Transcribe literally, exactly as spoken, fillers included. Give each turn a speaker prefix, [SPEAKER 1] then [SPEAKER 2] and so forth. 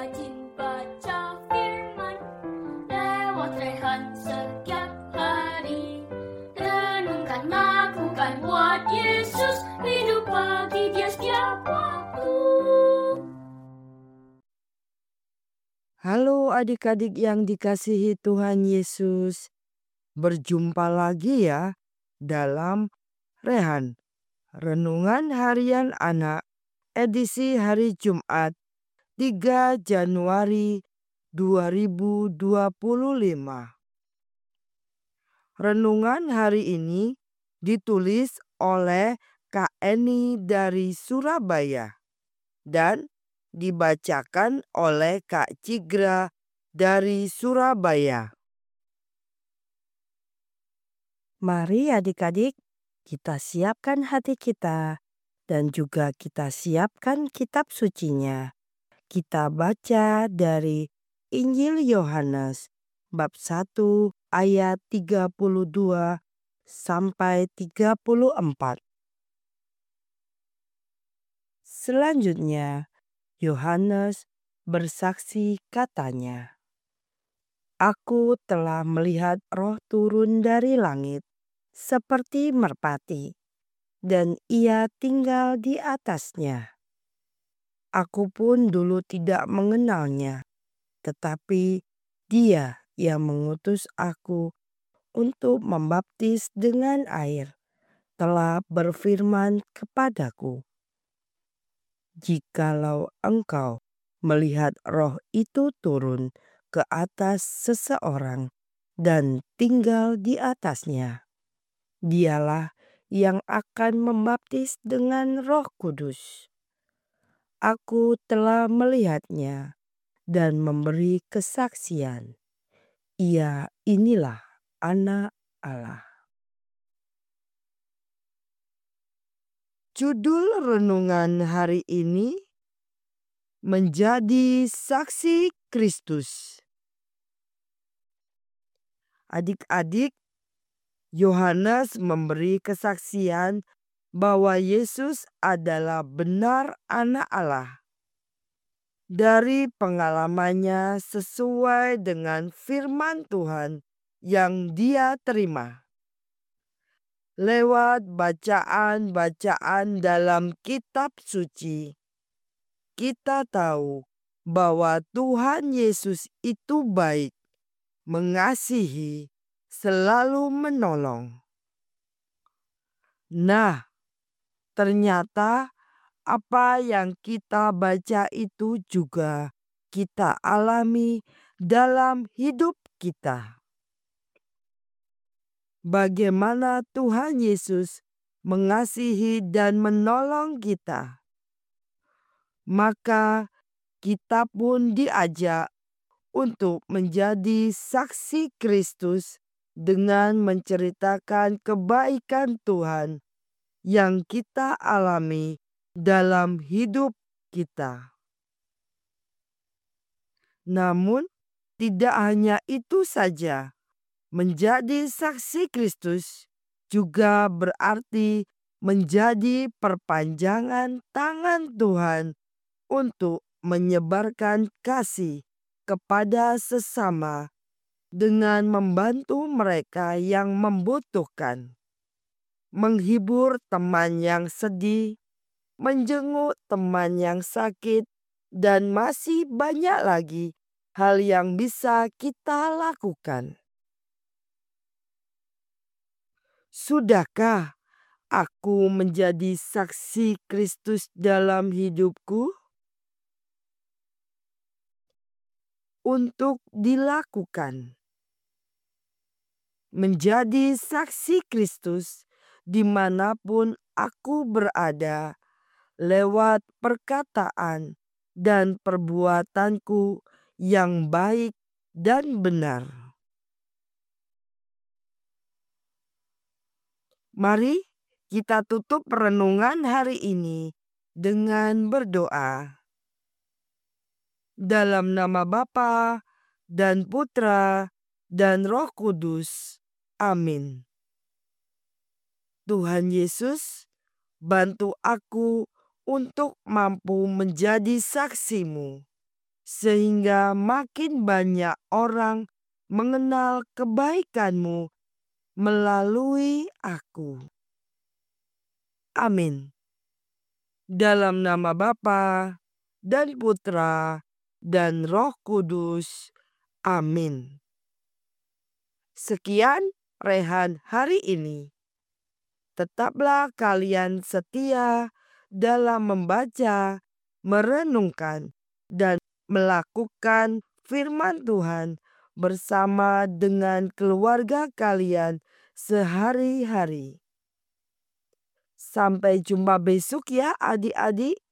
[SPEAKER 1] rajin baca firman lewat rehan setiap hari. Renungkan, lakukan buat Yesus, hidup bagi Dia setiap waktu.
[SPEAKER 2] Halo adik-adik yang dikasihi Tuhan Yesus. Berjumpa lagi ya dalam Rehan Renungan Harian Anak edisi hari Jumat tiga Januari dua ribu dua puluh lima. Renungan hari ini ditulis oleh Kak Eni dari Surabaya dan dibacakan oleh Kak Cigra dari Surabaya. Mari adik-adik, kita siapkan hati kita dan juga kita siapkan kitab sucinya. Kita baca dari Injil Yohanes bab satu ayat tiga puluh dua sampai tiga puluh empat. Selanjutnya, Yohanes bersaksi katanya, "Aku telah melihat Roh turun dari langit seperti merpati, dan Ia tinggal di atasnya. Aku pun dulu tidak mengenalnya, tetapi Dia yang mengutus aku untuk membaptis dengan air telah berfirman kepadaku, 'Jikalau engkau melihat Roh itu turun ke atas seseorang dan tinggal di atasnya, Dialah yang akan membaptis dengan Roh Kudus.' Aku telah melihatnya dan memberi kesaksian. Ia inilah Anak Allah." Judul renungan hari ini menjadi saksi Kristus. Adik-adik, Yohanes memberi kesaksian bahwa Yesus adalah benar Anak Allah. Dari pengalamannya sesuai dengan firman Tuhan yang dia terima. Lewat bacaan-bacaan dalam kitab suci, kita tahu bahwa Tuhan Yesus itu baik, mengasihi, selalu menolong. Nah, ternyata apa yang kita baca itu juga kita alami dalam hidup kita. Bagaimana Tuhan Yesus mengasihi dan menolong kita. Maka kita pun diajak untuk menjadi saksi Kristus dengan menceritakan kebaikan Tuhan yang kita alami dalam hidup kita. Namun, tidak hanya itu saja. Menjadi saksi Kristus juga berarti menjadi perpanjangan tangan Tuhan untuk menyebarkan kasih kepada sesama dengan membantu mereka yang membutuhkan, menghibur teman yang sedih, menjenguk teman yang sakit, dan masih banyak lagi hal yang bisa kita lakukan. Sudahkah aku menjadi saksi Kristus dalam hidupku? Untuk dilakukan. Menjadi saksi Kristus dimanapun aku berada, lewat perkataan dan perbuatanku yang baik dan benar. Mari kita tutup renungan hari ini dengan berdoa. Dalam nama Bapa dan Putra dan Roh Kudus. Amin. Tuhan Yesus, bantu aku untuk mampu menjadi saksi-Mu sehingga makin banyak orang mengenal kebaikan-Mu melalui aku. Amin. Dalam nama Bapa dan Putra dan Roh Kudus. Amin. Sekian rehan hari ini. Tetaplah kalian setia dalam membaca, merenungkan, dan melakukan firman Tuhan bersama dengan keluarga kalian sehari-hari. Sampai jumpa besok ya adik-adik.